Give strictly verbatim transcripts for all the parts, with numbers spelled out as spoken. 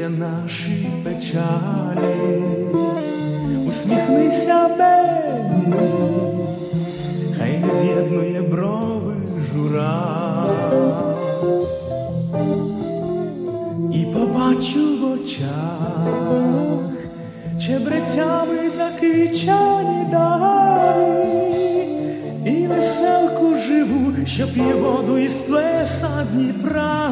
розвіються наші печалі. Усміхнися мені, хай не з'єднує брови жура, і побачу в очах чебрецями закичані дари, і веселку живу, що п'є воду із плеса Дніпра.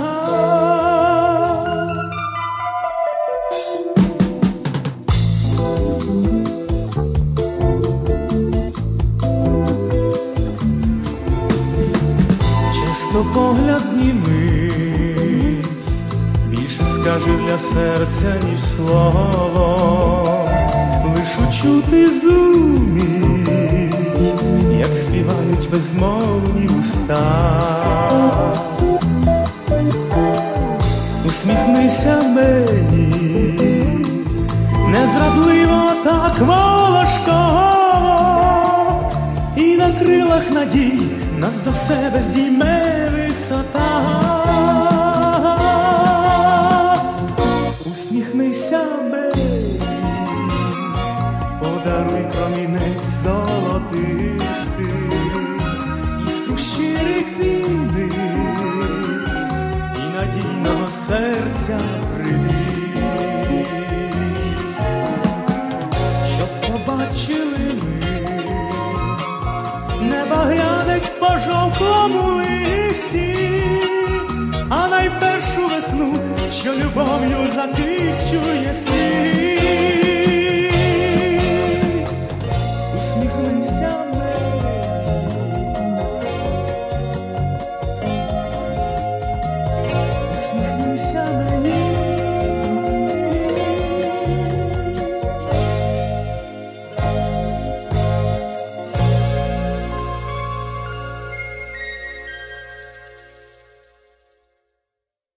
Чесно погляд німий більше скаже для серця, ніж слово, лиш учути зуміть, як співають безмовні уста. Усміхнися мені, незрадливо, так волошково, і на крилах надій нас до себе здійме висота. Усміхнися мені, подаруй промінець золотистий, іскру щирих зіниць і надійного серця привіт, щоб побачили ми небагрянець по жовтому листі, а найпершу весну, що любов'ю заквічує світ.